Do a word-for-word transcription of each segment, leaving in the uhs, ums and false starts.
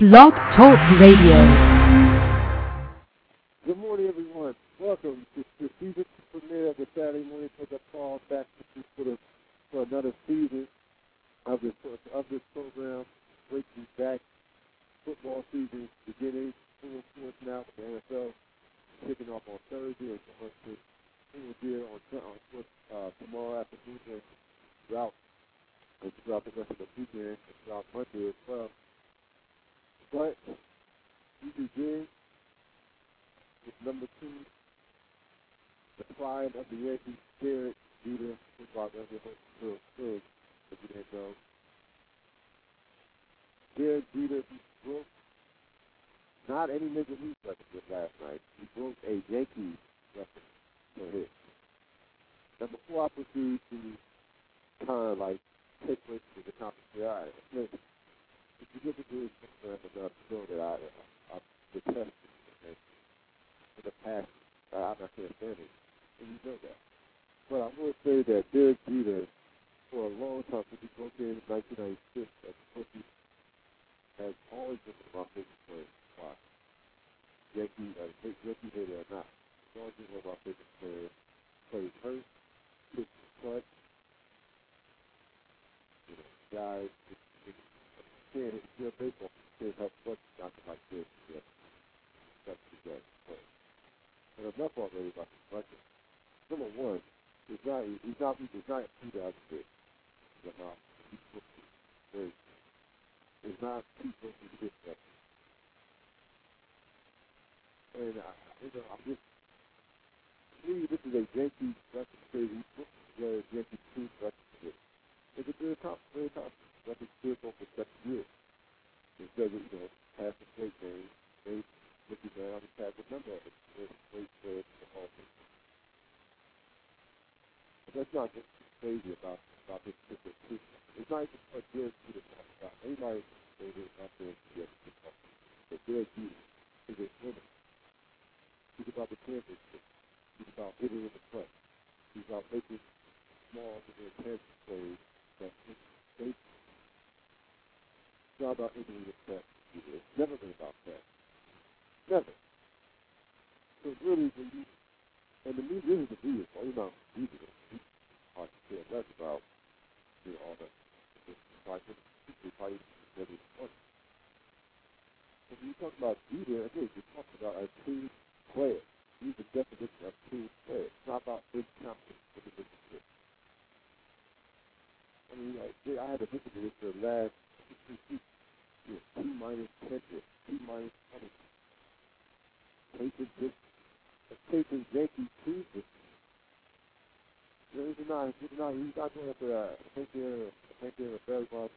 Blog Talk Radio. Good morning, everyone. Welcome to the season premiere of the Saturday Morning Pickup Call. Back to for, the, for another season of this of this program. Breaking back football season beginning full force now with the N F L kicking off on Thursday and going to full gear on, on uh, tomorrow afternoon and throughout and throughout the rest of the weekend and throughout Monday as well. But we begin with number two, the pride of the Yankees, Derek Jeter, football real good, if you didn't know. Derek Jeter, he broke not any major league record last night. He broke a Yankees record for hits. Now, before I proceed to kind of like take place with the competition, all right, listen, if you look at this program enough, you know that I, I, I detest it for the past, uh, I'm not saying standing, and you know that. But I will say that Derek Jeter, for a long time, since he broke in nineteen ninety-six as a rookie, has always been my favorite player. Why? Yankee, uh, Yankee hitter or not, he's always been one of my favorite players. Plays hurt, pitches clutch, you know, guys, can't hit still baseball, can't help but something like this. Yeah, that's the guy. And enough already about this record. Number one, he's not, he's not, he's not two thousand six. He's not, he's It's not two thousand six record. And, uh, you know, I'm just, to me, this is a Yankee record crazy. This is a Yankee two record. It's a good top, very top record still going for seven years. Instead of, you know, past the plate game, they looking down and tag the number of it. It's great for the whole thing. But that's not just crazy about, about this particular team. It's not even what Derek Jeter talk about. Anybody can say this, not Derek Jeter. But Derek Jeter is a winner. He's about the championship. He's about hitting in the front. He's about making small and intense plays that they. It's not about hitting in the front. It's never been about that. Never. So really, when you, and the music is the music, well, you know, music is hard to care less about, you know, all that. It's like, it's probably never fun. When you talk about Jeter, again, you're talking about a team player. Use the definition of team player. It's not about big competition with the business. I mean, like, I had to listen to this for the last two weeks. You know, T minus ten, T minus twenty. Taking this, taking Yankee two. This is not, this is not, he's not going to uh, take care, take care of very well.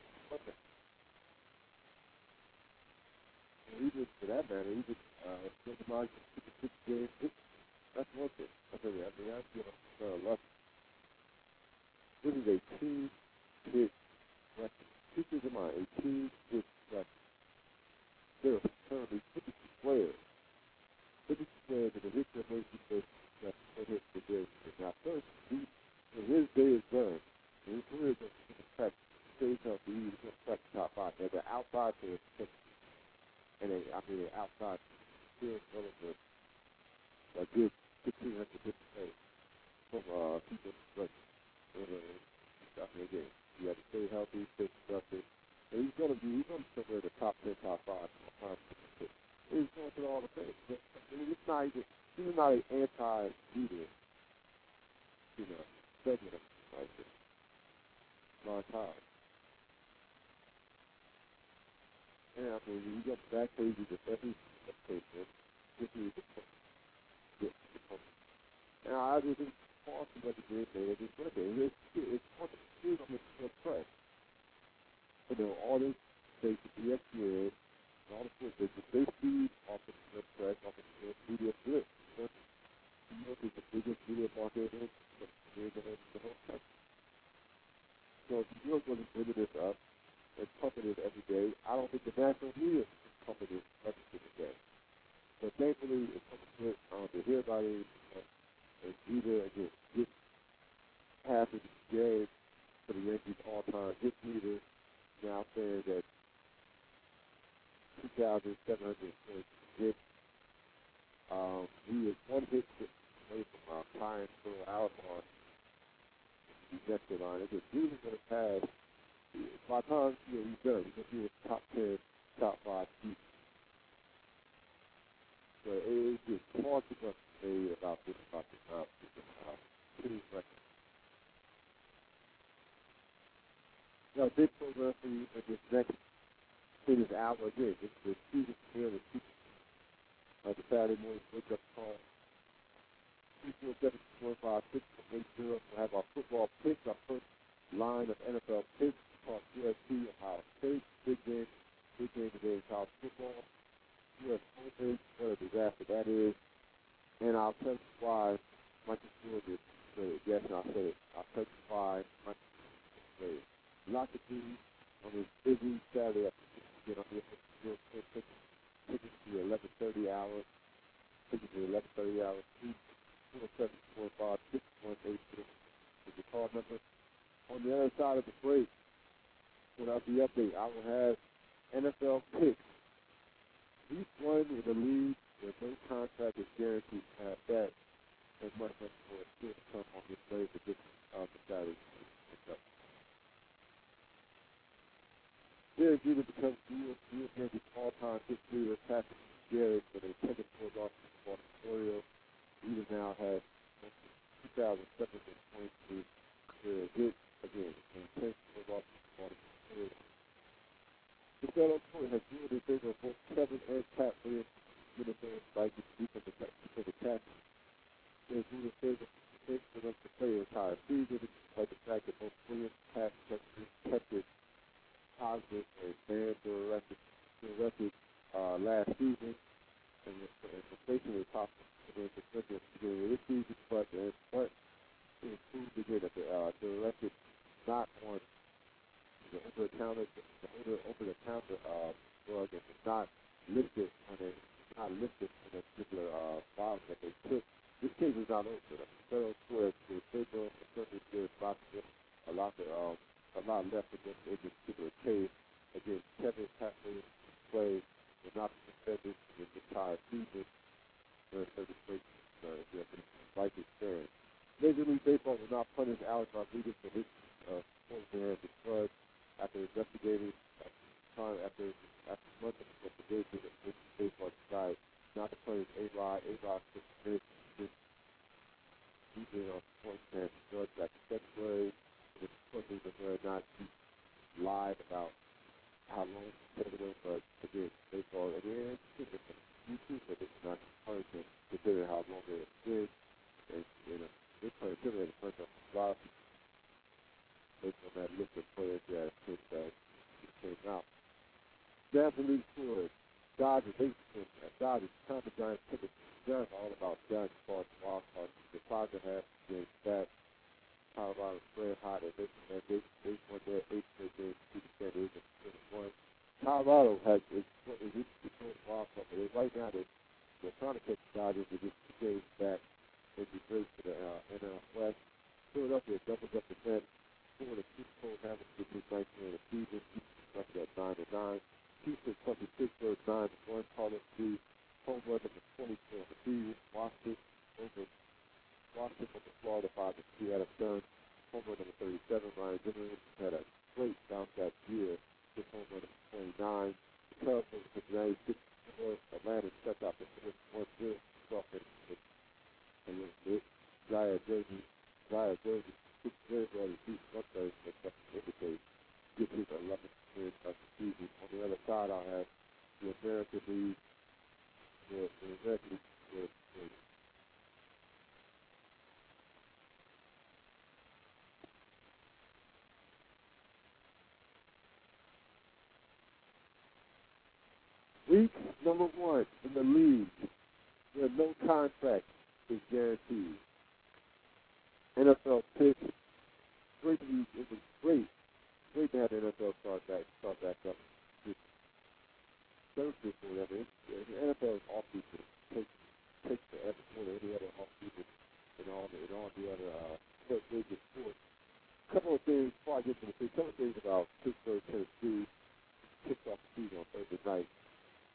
He just, for that matter, he just, uh, think about six games. That's one thing. I tell you, I mean, I feel uh, lucky. This is a team hit record. Keep this in mind, a team hit record. There are currently fifty-two players. fifty-two players in the history of Major League Baseball that have hit the Derek Jeter. Now, first, he, when his day is done, when his career is going to crack, stays healthy, he's going to crack the top five. Now, the outside players, and they, I mean, they're outside, still going to a good fifteen hundred fifty players from uh, people like, uh, I mean, again, you have to stay healthy, stay productive. And he's going to be, he's going to be somewhere in the top ten, top five. He's going through all the things. But, I mean, it's not even, this is not an anti-Jeter, you know, segment like this. Montage. And I mean, you got back pages of every patient, this is the point. Now, I was in Boston what he did there this Sunday. It's, it's on the street on the press. You know, all this, they, the E S P N, all the sports, they, they feed off the press, off the media blitz. New York is the biggest media market in the, the whole country. So if New York wasn't bringing this up and pumping it every day, I don't think the national media is pumping it every single day. But thankfully, it's something good um, to hear about it. And Jeter, again, get half of the game for the Yankees all-time hit leader, now saying that thousand seven hundred twenty-six. Um, he is one hit away from uh, tying full out on the next line. If Julius going to pass, by the time you know, he's done, he's going to be a top ten, top five seed. So it is just hard to say about this, about this, uh, this, uh, this record. Now, big program for you for this next hit is out again. It's the season here, the season, uh, the Saturday morning wake up call. two four seven, four five six, eight zero. We'll have our football picks, our first line of N F L picks across U S C, Ohio State. Big game, big game today in college football. U S Open, what a disaster that is. And I'll tell you why Michael Jordan said it. Yes, and I said it. I'll tell you why Michael Jordan said it. A lot to do on this busy Saturday afternoon. Get on here for tickets to the eleven thirty hour. Tickets to the eleven thirty hour. four seven four five six one eight six is the call number. On the other side of the break, without the update, I will have N F L picks. Each one in the league where no contract is guaranteed to have that and much, much more still to come on this day for this uh, Saturday. Derek Jeter becomes U S Yankees all-time hit leader, passing Gary for the second four loss for Orioles. Jeter now has two thousand seven hundred twenty-three career hits again, and ten four losses for the Orioles. The fellow point has ruled in favor of both Kevin and Pat Williams, Minnesota Vikings defensive attack. There's ruled in favor for them to play the entire season, despite the fact that both Williams and Pat kept it positive and banned their record, their record uh, last season, and it's basically possible to the beginning of this season, but uh, but it improved again that the uh, the record not on the over the counter the over over the counter uh drug and it's not listed on a not listed on a particular uh file that they took. This case is not over. The federal court has federal certainly there's lots of a lot of um a lot left against in this particular case. Again, Kevin Pat Williams play will not be suspended in this entire season. Very certain places uh if the Vikings fans. Major League Baseball will not punish Alex Rodriguez for his uh point there the flood after investigating uh, time after after months of investigation that Major League Baseball decided not to punish A-Rod. A-Rod finished this season on point and judge back in February. The question was whether or not he lied about how long he took it, but again, baseball again, you too said it's not punishment considering how long it is. And, you know, this player took it in front of a lot of people based on that list of players that since uh, came out. Definitely sure Dodgers, they, uh, Dodgers, Tommy Giants took it. Giants all about Giants as far as wild cards. The Padres have against that. Colorado red hot and they, and they, they won their eighth straight games, two percent is twenty-one. Colorado has is is the first wild card, but they, right now they they're trying to catch the Dodgers to get two games back. It'd be great for the uh, N L West. Philadelphia doubles up the net. Four of the two Cold Havens to do nineteen in the season. Houston left at nine to nine. Houston twenty-six goes nine to one. Carlos Lee home run number twenty-four in the season. Washington over Washington from the Florida five to two. Adam Stern home run number thirty-seven. Ryan Zimmerman had a great bounce that year. His home run number twenty-nine. The Cubs over Cincinnati six four. Atlanta shuts out the first one zero. And then Zaya Jersey, Zaya Jersey, six very well received one third, but that's indicate gives his eleventh win of the season. On the other side, I'll have the American League, the, the American League, the, the week number one in the league, where no contract is guaranteed. N F L picks, great to be, it was great, great to have the N F L start back, start back up. This Thursday for whatever. The N F L is off season. Takes takes forever for any other off season and all the and all the other uh major sports. A couple of things before I get to the thing, a couple of things about Pittsburgh, Tennessee, kicked off the season on Thursday night.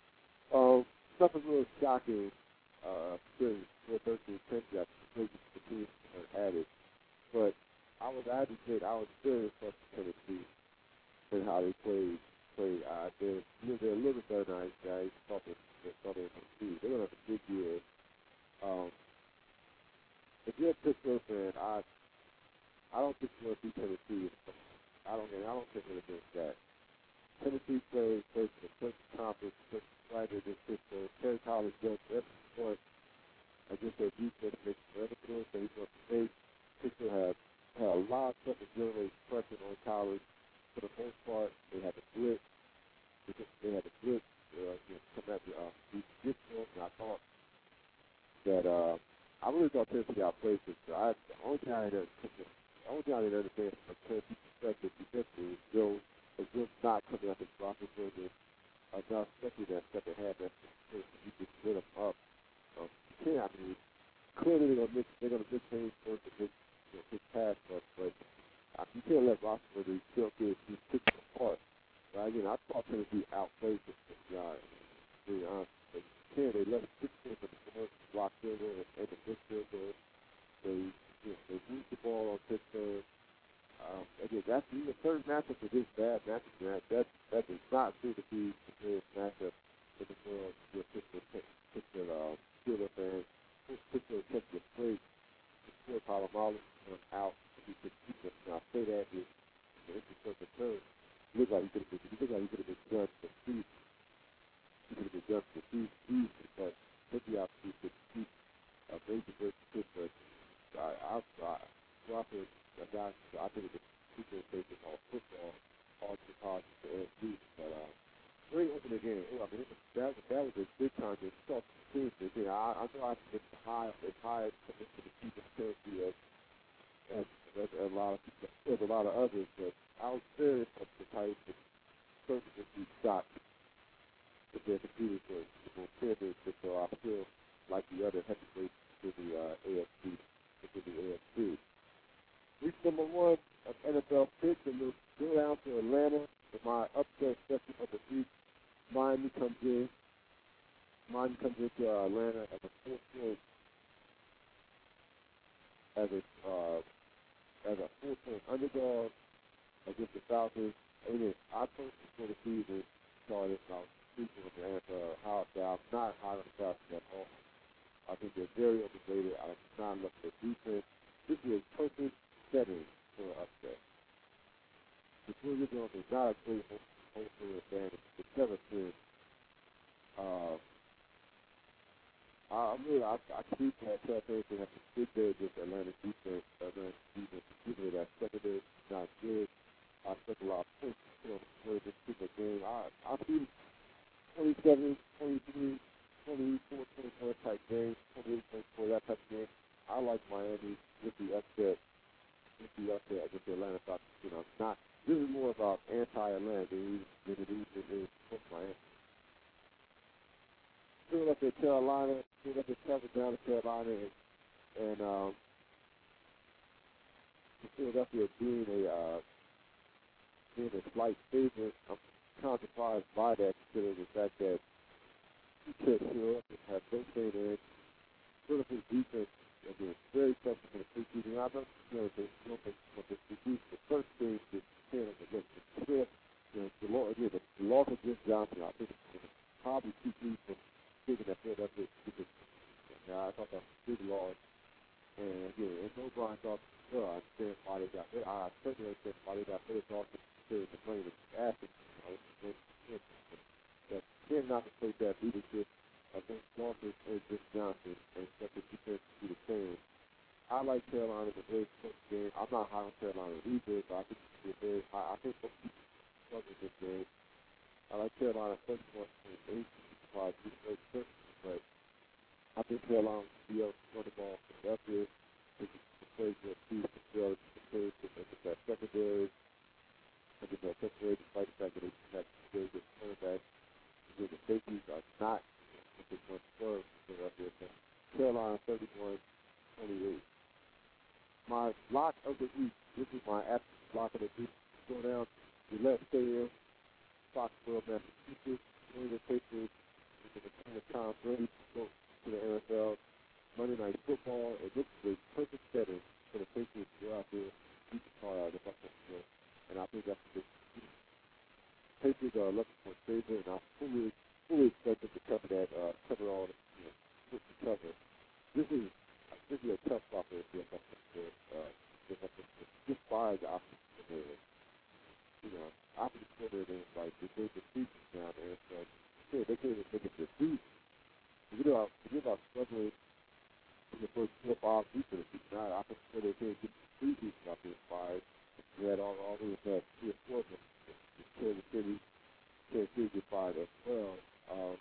nothing real shocking. Uh, since four thirteen Tennessee, I played the team added, but I was I had to say I was very impressed with Tennessee and how they played. Played. Uh, they're, they're a little bit better than I, I thought they, they thought they would be. They're gonna have a big year. Um, if you're a Pittsburgh fan, I I don't think you're gonna beat Tennessee. I don't I don't think they're against that. Tennessee plays plays for the Clemson Conference, right against Pittsburgh. Terry Collins does every point against their defense, makes forever throws that he's going to face. Pittsburgh have had a lot of stuff to generate pressure on Collins. For the most part, they had the blitz. They had the blitz uh, you know, come at the uh, this one, and I thought that uh, I really thought Tennessee outplayed this. So I, the only thing I didn't the only thing I didn't understand from a Tennessee perspective defensively is Joe is just not coming up and dropping further enough, especially that second half. That you just lit them up. Um, you can't. I mean, clearly they're gonna miss. They're gonna miss things for the big, you know, big pass rush, but uh, you can't let Roethlisberger still get these six apart. Right? Again, I thought Tennessee outplayed this guy. To be honest, they can. They left six points on the first block fielder and the midfielder. They, you know, they moved the ball on Pittsburgh. Um, again, that's the third matchup for this bad matchup. That that that does not seem to be the greatest matchup in the world. Your Pittsburgh, Pittsburgh, uh, Steelers fans. Pittsburgh took the break before Palomalu went out. He could keep it. Now, I say that is the intercept return. Look like he could have been. He looked like he could have been done for speed. He could have been done for speed, easy, but took the opportunity to keep a major break to Pittsburgh. I, I, I, Crawford, a guy, I think it's super basic on football, hard to hard to N F C, but uh, very open again. I mean, it was, that was that was a big time to start the team. Again, I, I know I think it's high, it's high to the people Tennessee as, as, as a lot of people, as a lot of others, but I was very impressed with how the certainly be shocked if they're competing for the championship. So I feel like the other heavyweights to the uh, A F C, to the A F C. Week number one of N F L picks, and we'll go down to Atlanta for my upset session of the week. Miami comes in. Miami comes into uh, Atlanta as a four point, as a uh, as a four point underdog against the Falcons. And then I personally for the season started out speaking of the N F L how I'm not high on the Falcons at all. I think they're very overrated. I'm not looking at defense. This is a perfect setting for an upset. The Julio Jones is not a great home field advantage. The seventh is, uh, I'm really, I, I keep that tell things they have to sit there against Atlanta defense. Atlanta defense, particularly that secondary, is not good. I expect a lot of points to play this particular game. I, I see twenty-seven, twenty-three, twenty-four, twenty-four type game, twenty-eight, twenty-four, that type of game. I like Miami with the upset. With the upset against the Atlanta Falcons. You know, not this is more about anti-Atlanta than it is than it is for Miami. Philadelphia, Carolina, Philadelphia traveled down to Carolina, and, and um, Philadelphia being a uh, being a slight favorite. I'm kind of surprised by that, considering the fact that he could show up and have no faith in it. Philadelphia's defense has been very tough for the preseason. I don't know if they don't think what the preseason. The first thing is Canada against the Smith. You know, the law again, the, the loss against Johnson. I think it's probably keep me from thinking that Philadelphia because uh, I thought that was a big loss. And again, and no Brian thought, well, I understand why they got hit. I certainly understand why they got hit. Off the plane was asking. That tend not to take that leadership against Lawson and Chris Johnson and expect the defense to be the same. I like Carolina in a very close game. I'm not high on Carolina either, but I think it's be a very high. I think both people struggle this game. I like Carolina thirty-one point eight, five, but I think Carolina will be able to run the ball from up here. They can play good piece as well as the play with that secondary. I think that secondary, despite the fact that they have very good cornerbacks, the safeties are not the one third Philadelphia. Carolina thirty-one twenty-eight. My lock of the week, this is my absolute lock of the week. Go down to Gillette Stadium, Foxborough, Massachusetts, New England Patriots, in the Kingdom Tom fully, fully expect them to cover that, uh, cover all the, you know, push the cover. This is, this is a tough spot for the offensive, uh, defensive, just by the offensive coordinator. You know, offensive coordinator, like, they gave the features down there, so, yeah, they can't even make it to the season. You know, you know about struggling in the first four or five weeks of the season. Now, offensive coordinator can't get the three seasons out there fired. You had all, all these, uh, three or four of them. Kansas City, Kansas City get fired as well. Um,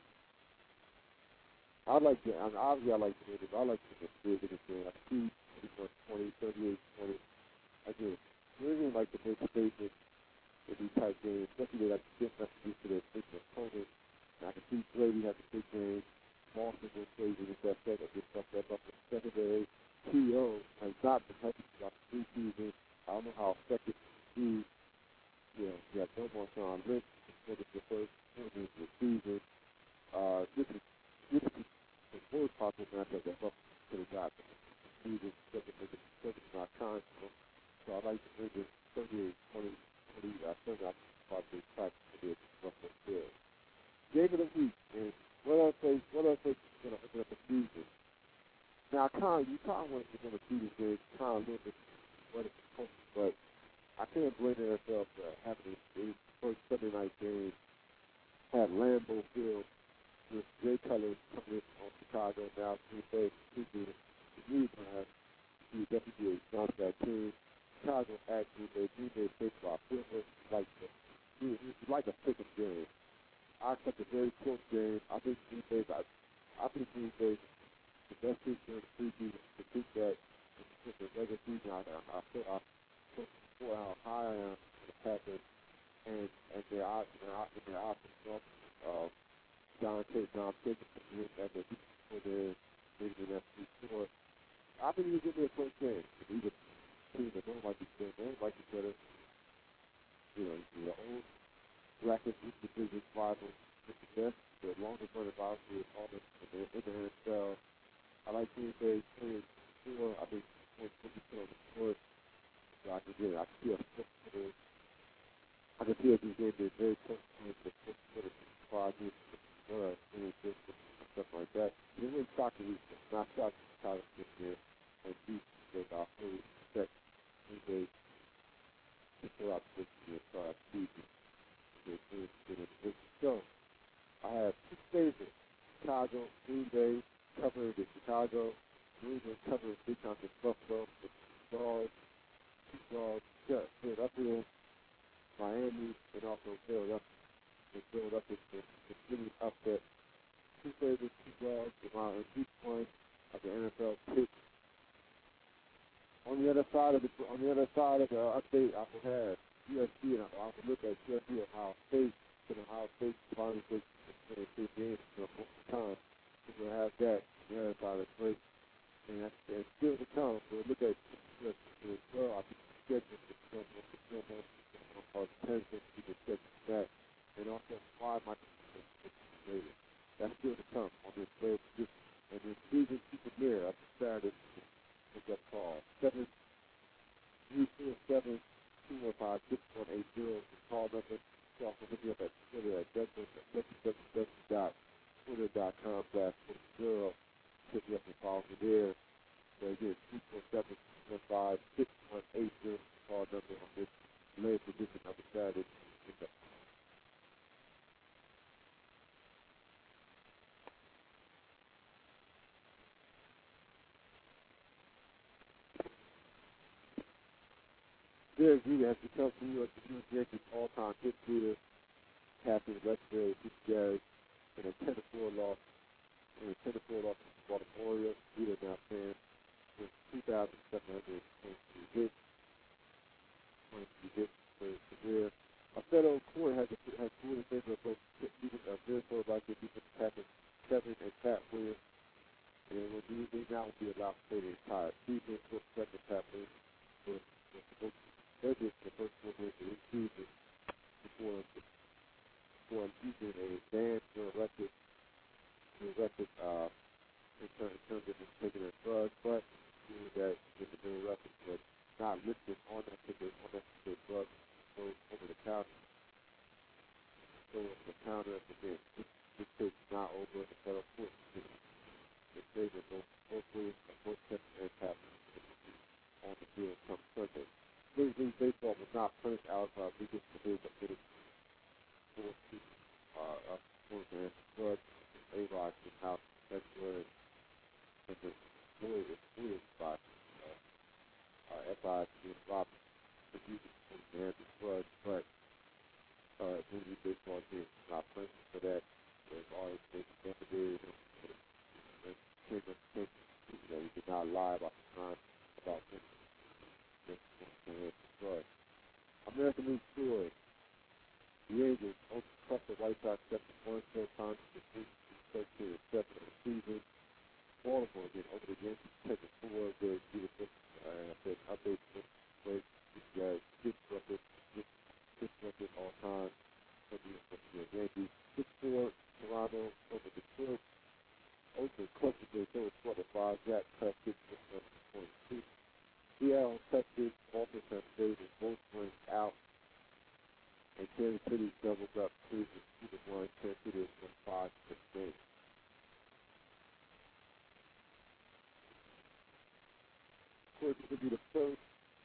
I like to, I mean, obviously I like to win it. I like to get big in this game. I see twenty, thirty-eight, twenty. I do. New England like to make statements in these type games, especially they like to get messages to their big opponent. And I can see Brady has a big game. Boston goes crazy with that second, get stuff up up the secondary. T O has not been healthy throughout the preseason. I don't know how effective he is. You know, you have no more Sean Lynch. This is the first game of the season. Uh, this is this is the worst possible matchup that Buffalo could have got. Season second for the second not time. So I like to bring this thirty-eight, twenty, twenty, uh, thirty, I thought they tried to do it Buffalo Bills. Game of the week is what else they what else they gonna open up the season. Now Con, you kind of want to going to see this game, kind of a little bit what it's supposed to, but I can't blame the N F L for having this first Sunday night game at Lambeau Field with Jay Cutler coming in on Chicago now. Green Bay, speaking the Green Bay, he definitely a bounce back team. Chicago at Green Bay, Green Bay takes off. Feels like it's like a pick 'em game. I expect a very close game. I think Green Bay, I, I think Green Bay, the best team in the preseason to beat that in the regular season. I, I, I feel I feel for how high I am in the Packers and and their odds and their odds and their odds. Uh, John Tate, John Tate, and the for the maybe the F C four. I think he's gonna be a close game. He's a team that don't like each other, don't like each other. You know, the old bracket division rival with the best, the longest running rivalry is all in the in the N F L. I like Green Bay playing four. I think points will be put on the court. So I can get it. I can see a foot for the I can see if this game is very close to the foot for the five years. Uh, stuff like that. It didn't really shock me. Not shocked how it's this year. And see, because I fully expect Green Bay to fill out this year. So I see it. So I have two favorites. Chicago, Green Bay, covering the Chicago. Green Bay covering big time in Buffalo. The dogs, two dogs, Philadelphia, Miami, and also Philadelphia. And Philadelphia is the city upset. Two favorites, two dogs, amount of each point of the N F L pick. On the other side of the on the other side of the update, I will have U S C, and I will look at U S C and Ohio State, and Ohio State finally plays the state games for the first time. So we'll have that on the other side of the plate, and that's and still to come. So we'll look at U S C as well. I think the schedule is still more, still more, or ten to the schedule for that, and also why my later. That's still to come on this play. And then season super mirror up Saturday is that call. Seven three four seven two one five six one eight zero is the call number. You also look me up at Twitter at www dot twitter dot com slash zero. Pick me up and follow me there. So again, three four seven two one five six one eight zero is the call number on this latest edition of the Saturday. Derek Jeter has become New York, New York Yankees all-time hit leader, passing legendary Pete Gary in a ten to four loss, in a ten to four loss to the Baltimore Orioles. Jeter now stands with two thousand seven hundred twenty-three hits, twenty-three hits for his career. A federal court has has ruled in favor of both Minnesota Vikings defensive tackles Kevin and Pat Williams, and will be, they now will be allowed to play the entire season. For second Pat Williams was supposed to They're just the first one to receive it before before using a ban to elected to elected uh in terms in terms of just taking a drug, but doing that with the elected was not listed on that particular on that particular drug so over the counter so over the counter at the punish Alex Rodriguez for his ability to force people, uh, uh, force and blood, A-Rod, and how that's where it's a fluid, it's fluid spot, uh, uh, F I to Rob, producing and blood, but, uh, Major League Baseball is not punished for that. There's always been evidence and came up with, you know, he did not lie about the crime, about this, this, and blood. American League story. The Angels overcome the White Sox seven one four times to the thirteen and seven of the season. Baltimore again over the Yankees taking four. They do the uh, said update this break. This guy six record, six six record all time for the, for the Yankees. Six four Toronto over Detroit. Oakland clutches their third quarter five. Jack Tuck six for twenty-two. Seattle Texas also have stayed and both went out. And Kansas City doubled up two to two to one. Kansas City is from five to six. Of course, it would be the first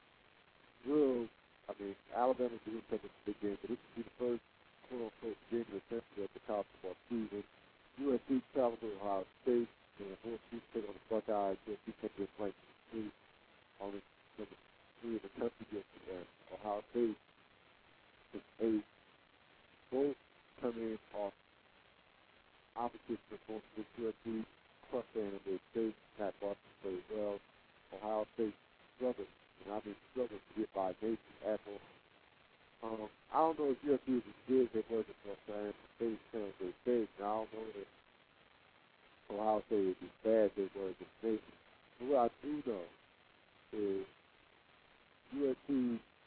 real. I mean, Alabama didn't take a big game, but this would be the first quote unquote game of the century of the college football season. U S C traveled to Ohio State, and the North East take on the Buckeyes. U S C take this like three on the number three in the country against uh, Ohio State. It's eight. Both come in off opposite performance with U S C, plus and they state Pat Boston played well. Ohio State struggled, and I mean struggled to get by Navy Apple. Um, I don't know if U S C is as good as they were against San State, San Jose State, and I don't know if Ohio State is as bad as they were against Navy. But what I do know is U S C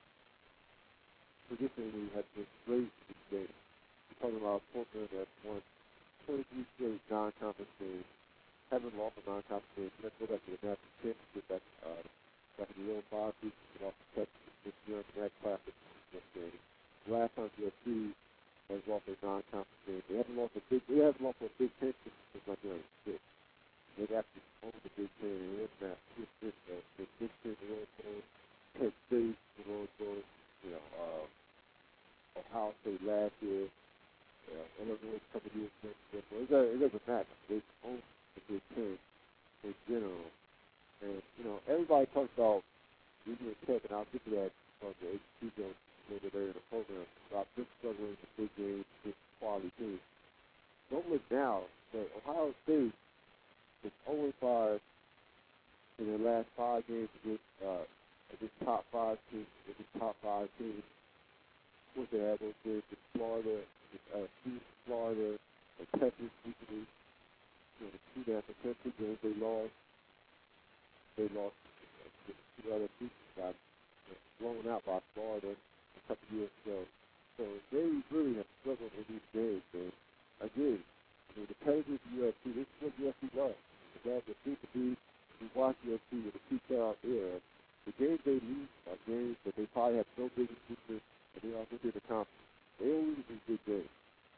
traditionally has been great in these games. We're talking about a program that's won twenty-three straight non-conference games, haven't lost a non-conference game. Let's go back to the national championship back, uh, back in the old five season. We lost to Texas this year in that classic game. The last time U S C has lost a non-conference game, they haven't lost a big. They haven't lost a Big Ten since nineteen ninety-six. They've actually owned the Big Ten and it's now two six. The Big Ten, the Road Bowl, Penn State, the Road Bowl. You know, uh, Ohio State last year. Yeah, Illinois a couple years ago. It doesn't, it doesn't matter. They own the Big Ten in general. And, you know, everybody talks about Virginia Tech, and I'll get to that on the H P game later there in the program, about them struggling in the big games with quality teams. Don't look now, but Ohio State is oh and five in their last five games against, uh, against top five teams, against top five teams. Of course, they have those games in Florida, uh, Florida, and Texas recently. You know, the two national championship games they lost. They lost uh, the two other teams got uh, blown out by Florida a couple years ago. So they really have struggled in these games. And again, I mean, the pedigree of U S C, this is what U S C does. The guys that seem to be, we watch U S C with the Pete Carroll era. The games they lose are games that they probably have no big improvement, and they also did the conference. They don't lose these big games.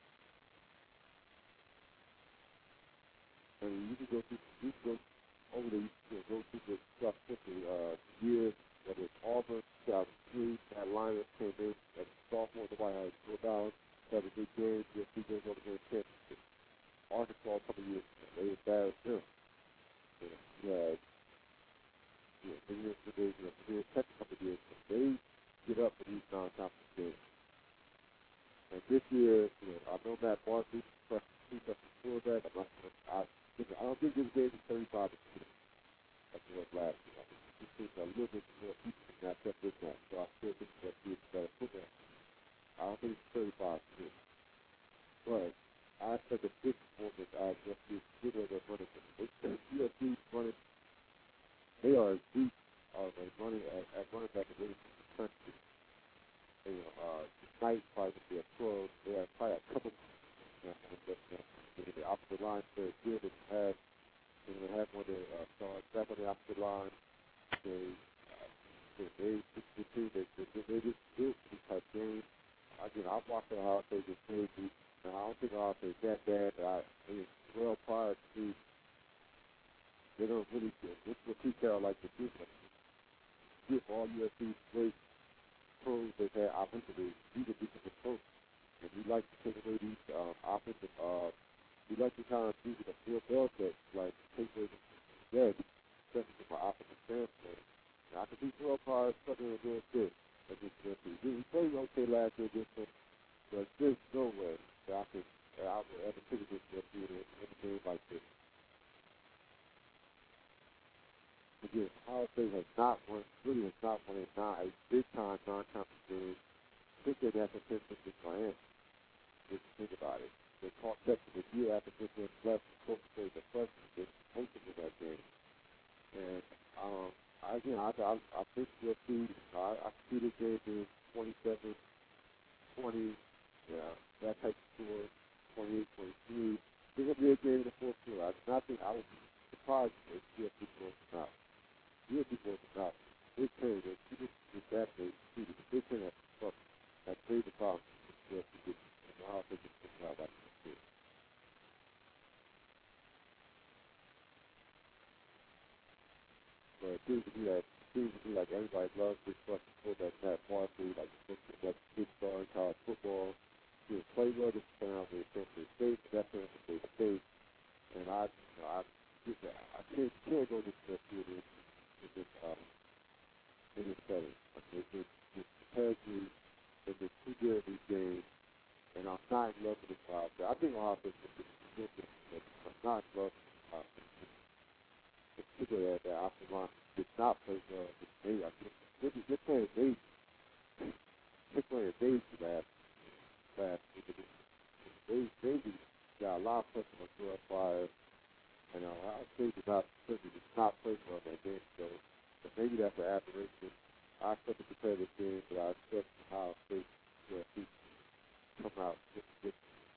I mean, you can go through, you can go over the, you know, go through the stuff with the uh, years, whether it's Auburn, two thousand three, that lineup came in as a sophomore, the White House go down, had a big game, U S C goes over to the championship. Arkansas, a couple years ago, they embarrassed them. You know, you had, you know, the years ago, you know, Virginia Tech a couple years ago, they get up for these non-conference games. And this year, you know, I know Matt Barkley, plus two second quarterback. I'm not sure. I, I don't think this game is thirty-five to two. That's what it was last year. I think this team's a little bit more equal than that this match. So I still think that team's better football. I don't think it's thirty-five to two. But I expect a big performance out of U S C. Good way they're running. U S C running. They are as deep of a running at, at running back as any country. You know, uh, tonight probably to be a pro. They have probably a couple. You know, the opposite line is very good. They have, you know, they have one of their uh, stars back on the opposite line. They, uh, they, they, they, they, they, they, they just built these type games. Again, I've watched Ohio State just crazy. And I don't think Ohio State is that bad. But I, I mean, well prior to, they don't really do. This is what Pete Carroll likes to do. Give all U S C great pros they've had offensively, he's a defensive coach, and we like to take away these um, offensive. Uh, we like to kind of do the Bill Belichick, like take away the dead, especially from an offensive standpoint. Now, I can see Terrell Pryor struggling a little bit against Memphis. He he played okay last year against them, but there's no way that I could that I would ever pick against Memphis in a game like this. Again, Ohio State has not won, really has not won a, non, a big-time non-conference game since their national championship in Miami. If you think about it, they caught Texas a year after this was left from Coach State, the first they hosted in that game. And um, I, again, I, I, I think we'll see. I, I see this game being twenty-seven twenty, yeah, that type of score, twenty-eight twenty-three. It's going to be a game in the fourth quarter. I do not think I would be surprised if C F C goes out. Real people about big players that people with that they see the big thing that stuff that played the problem to get and how they get this out like this. But it seems to be like seems to be like everybody loves this fucking quarterback Matt Barkley, like that big star in college football. He was play well this time with Central State, definitely State State. And I you know, I I can't can't go this uh, field in this um in this setting. I mean, it's just just because we they've been too good at these games. And I'm not in love with this Ohio State. I think Ohio State is good, but I'm not in love with this Ohio State. Particularly that the offensive line did not play well. They, I think, they're, they're playing Daisy. They're playing Daisy last, last week. They, Daisy got a lot of pressure on Terrell Pryor. And uh, Ohio State did not, certainly did not play well that game. So, but maybe that's an aberration. I expect a competitive game, but I expect Ohio State to come out with, with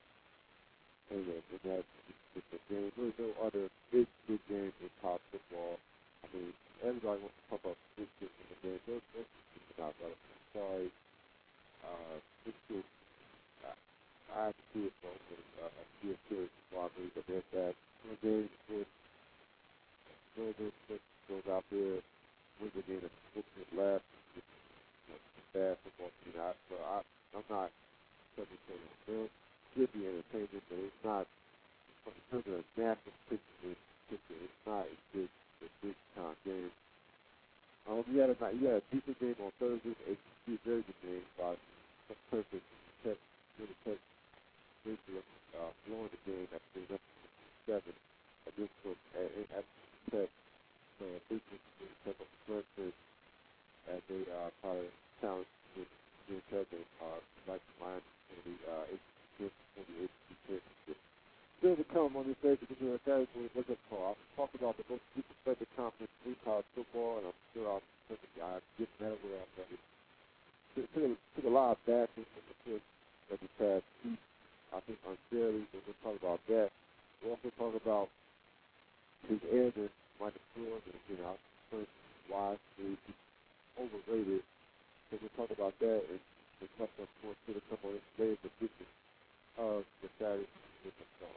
and that it's a game. There's no other big, big games in college football. I mean, everybody wants to pump up big, big in the game. Those, those things are not right. I'm sorry. Uh, it's just, I, I have to see it from uh, be a serious rivalry, but there's that. One game with Northern goes out there, wins the game, and puts it last. It's, you know, bad football team. I, so I, I'm not something saying it will should be entertaining, but it's not. In terms of a national picture, picture, it's not a big, a big time game. Um, you had a you had a decent game on Thursday, a very good game by some perfect tech, really tech, basically uh, blowing the game at the up seven against the at tech. So basically, tech up Brentford as they uh, probably challenge the the tech and uh, like Miami in the uh, eight twenty-eight championship. Still to come on this day because you know, that is what it's called. I'll talk about the most disrespected conference in college football, and I'm sure I'll uh, get that away already. It took, took a lot of backing from the push that we passed week. I think unfairly, but we'll talk about that. We'll also talk about his elder, Michael Stewart, and you know, first why he's overrated. So we'll talk about that and the couple of more to the couple of days of business of the Saturday with the song.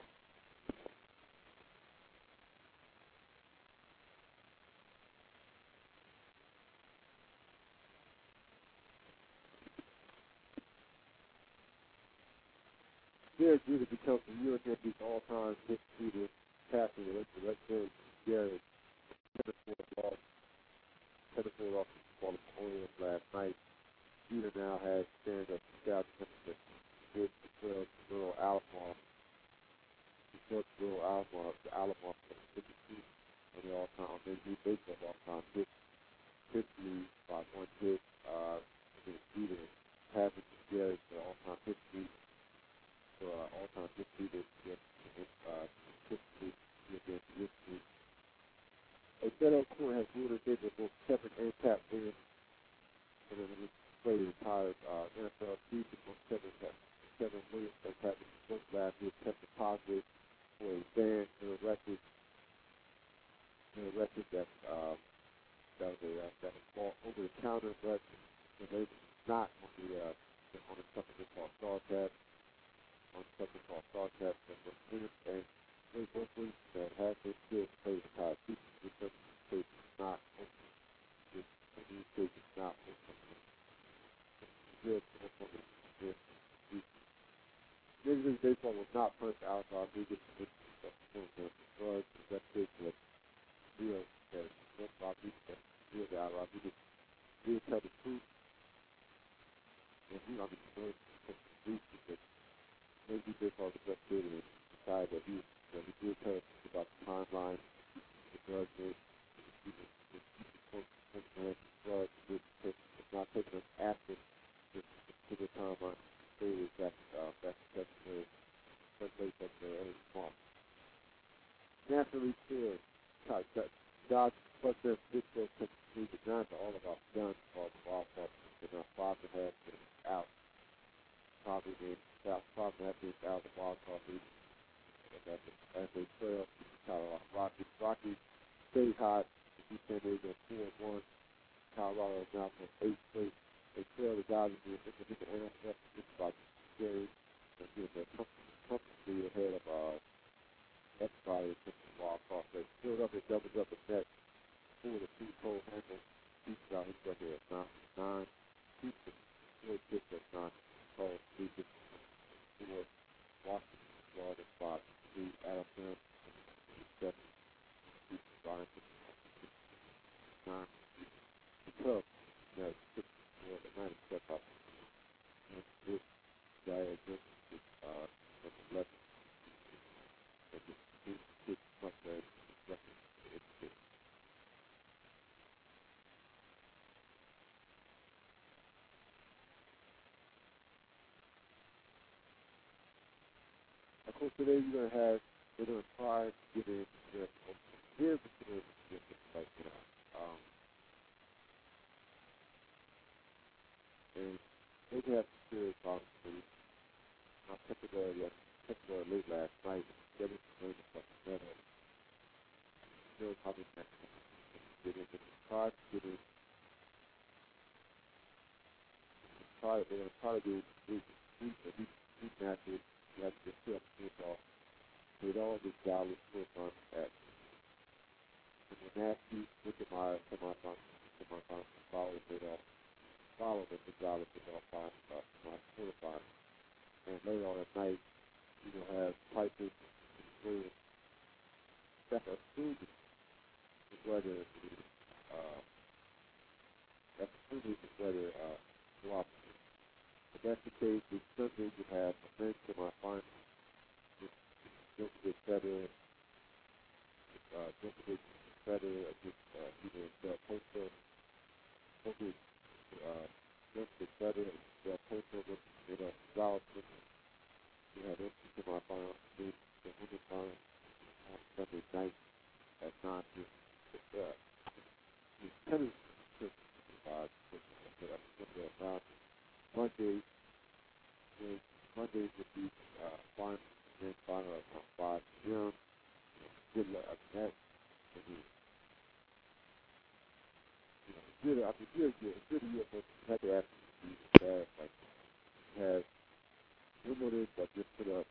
Derek Jeter becomes the U S N B's all-time undisputed passing record. Let's go, Derek. Tennis off, tennis off the ball of Orioles last night. Jeter now has stand up two thousand seven with the twelve Little Alamo. The twelve Little Alamo, the Alamo, fifty-two on the all-time Major League Baseball all-time hit, fifty by one hit. Uh, against Jeter, passing to Derek for all-time fifty. For uh, all-time fifty, with uh, fifty against history. A federal court has ruled in favor of both Kevin and Pat Williams for the play the entire uh, N F L season. Both Kevin, Kevin Williams and Pat Williams both last year tested positive for a ban in a record, in a record that uh, that was a uh, that was bought over the counter, but they was not on the uh, on a supplement called Star Test. On something called Star Test and the Williams and Ray Berkeley that has been still played the entire season. This state is not open. This state is not open. Major League Baseball will not punish Alex Rodriguez for drugs, investigation of Rio says Rodriguez, Rio de Rodriguez, Rio tell the truth, and he on the story because Major League Baseball investigated and decided that he, that he did tell us about the timeline, the drug use, he was drugs, it's not taking us after this particular timeline. Say that uh, that's February, February, February, early March. Naturally, still, God's plus their physical technique is not all about guns, all the ball clubs. They're not five and a half minutes out. Probably being out, five and a half minutes out of the ball club. As they trail, Colorado Rockies. Rockies stay hot. The San Diego four and one. Colorado is now from eight straight. They trail the Dodgers in the N F L. It's about scary. They're getting their comfortably ahead of uh, everybody in the ball club. They Philadelphia doubles up the net. Four to two, Cole Hamels. He's got his record at nine. Nine. Houston, four six at nine. Cole, three six, four. Washington, Florida, five, three. Alabama, seven. Houston, five, nine. The Cubs, you know, six, four. The nine step up. And this guy again is uh, eleven. And this two, six, much better. Of course, today you're going to have, they're going to try to get in there. Here's the thing right now. Um, and they can have some serious problems for you. I took it there, yeah, took it there late last night. Getting some rain and stuff. Still probably next time. Get in, try to get in. Try, they're going to try to do three, three, three, three matches. You have to get two up to two off. They'd all just Dallas full on at the nasty, with the Meyer, semifinal, semifinal, follow it off. Follow it to Dallas with all five, uh, my quarterfinal. And later on at night, you will have Piper, Williams, Steph Assumes is whether, uh, that's Assumes is whether, uh, Washington. If that's the case, the Sunday you have a men's semifinal, Djokovic Federer, uh, Djokovic Federer against, uh, either Del Potro, Djokovic, uh, Djokovic Federer, Del Potro with, you know, Gonzalez. You have M C semifinal, the women's final on Sunday night at nine p m. Uh, the tennis uh, uh, Monday, Monday would be uh, final, men's final at five p m. Good luck at that. I mean, you know, good, I mean, good, good, good year, but you had to ask me to bad, like, you have Wimbledon that just put up,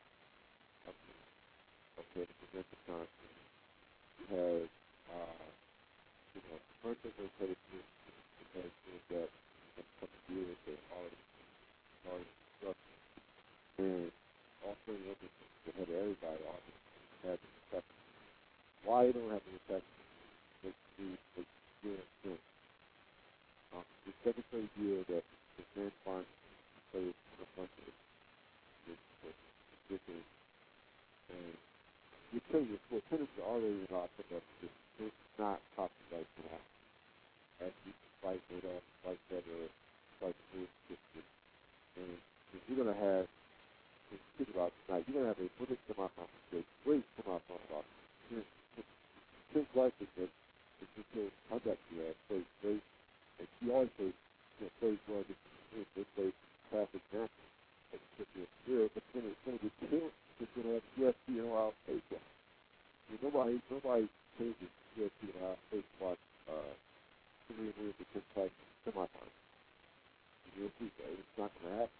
okay, to present the time. You have, uh, you know, first of all, because that in a couple of years they already already struck and also look at the head of everybody already had the reception. Why you don't have the reception makes me make zero sense. Um, the second straight year that the man finds players in a bunch of this ridiculous and you tell you well tennis is already not up to it's not top right now. As you fight it up, fight better, fight through it. And if you're gonna have think about tonight, you're gonna have a women's semifinal, a great semifinal. Tim Gleichen is is just so conduct here, plays great, and she always plays, you know, plays well. This this plays classic match. It's just a spirit, but then it's gonna get killed. It's gonna have U F C and Ohio State. Nobody, nobody changes U F C and Ohio State watch uh, three years to Tim Gleichen semifinal. U F C, it's not gonna happen.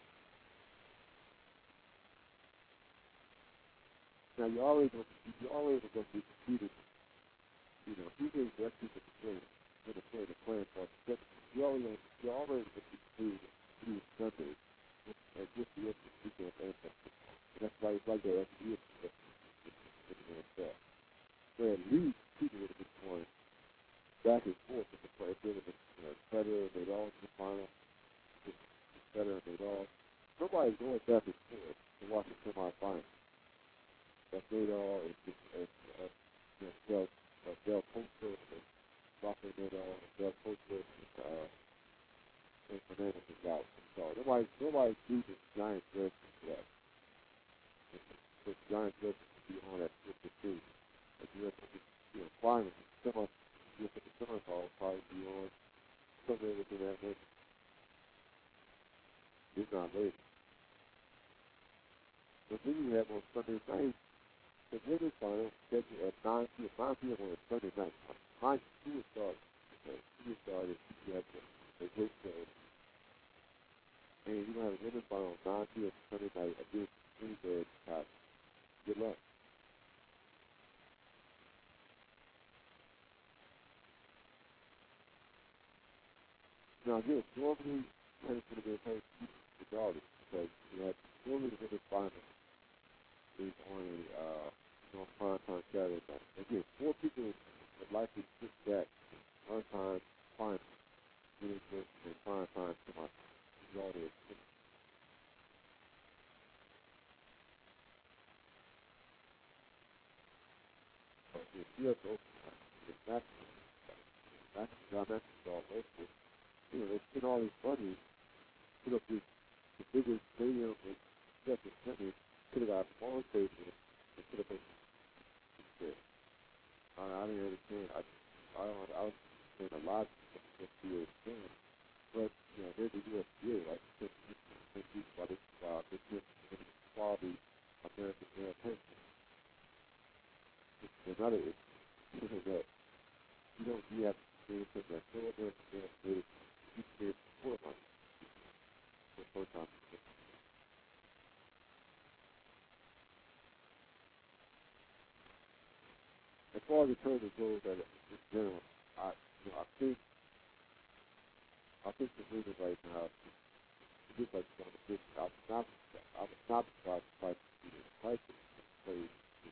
Now you're always going to, you're always going to be competing. You know, he is actually the player, the player, the player for the you're always going to, you're always going to be competing through Sunday, and just the end of the weekend and And that's why it's like that every year. So at least people would have been going back and forth with the play. If they would have been, you know, Federer and Nadal in the final, Federer and Nadal. Nobody's going back and forth to watch the semifinals. That's Nadal and, and uh, you know, Del, uh, Del Potro and Rafael Nadal and Del Potro and, uh, and Fernandez is out. So nobody's, nobody's using giant dresses for that. Because giant dresses to be on at fifty-two. If you're at the, you know, finals, semi, you're at the semifinals, probably be on somewhere within that range. It's not late. But then you have on Sunday night, the women's final scheduled at nine p.m. nine p.m. on a Sunday night. Mind you, two started. Okay, two started. You have the, the great show. And you're going to have a women's final on nine p.m. Sunday night against Greenberg. Good luck. Now, again, normally, tennis would have been played regardless because you know, normally the women's final is on a uh, you know, prime time Saturday night. Again, four people would likely pick that on time final, meaning and prime time to my majority of the if you have to open time, if that's that's not that's all local, you know, they spend all this money, put up this the biggest stadium and second center, put it out small stadium and put up a there. I, I didn't understand. I, I don't. I was saying a lot of the F B A thing, but you know, they're the U S D A, right? Because this is why this uh, this is quality American male person. It's another issue that you don't you have to say something that so American male is you say four months for the first time. As far as the tournament goes, that in general, I you know I think I think the leader right now. Just like on the pitch, I was not, I was not surprised by the Tyson played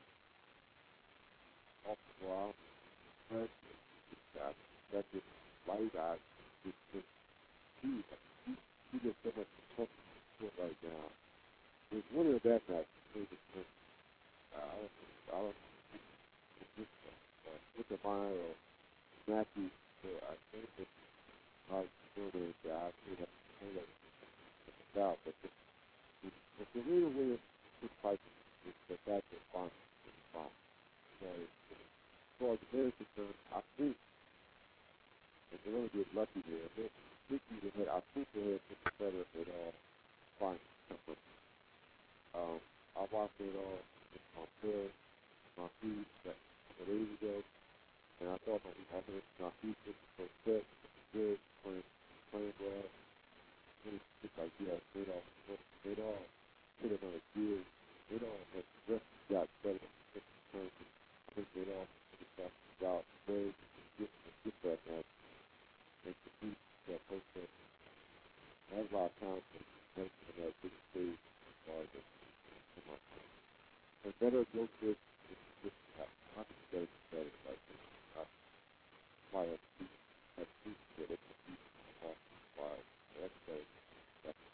off the ground, but I expected light out. Just, just, he, he, he just so much potential to it right now. There's one of that match, maybe, uh, I don't, I don't, just, uh, with the mind or Matthew, so I think that I was sure that I could have played it out, but the, the, the real way this Tyson is the fact that fine, it's fine. So, as far as the Bears are concerned, I think if they're going to get lucky there, they think they had, I think they had put the better if they'd all find something. Um, I watched it all on film, my feed that a couple days ago, and I thought my offense, my feed was so set, good, playing, playing well. Really, just like, yeah, they'd all, they'd all hit another gear. They'd all have just got better. I think they'd all put the out. They get, get that match. And to beat that person, that's a lot of time to make it that big stage as far as it. And better go to it, just not to say better, like, I might have to have to get it to be off the fire. That's the, that's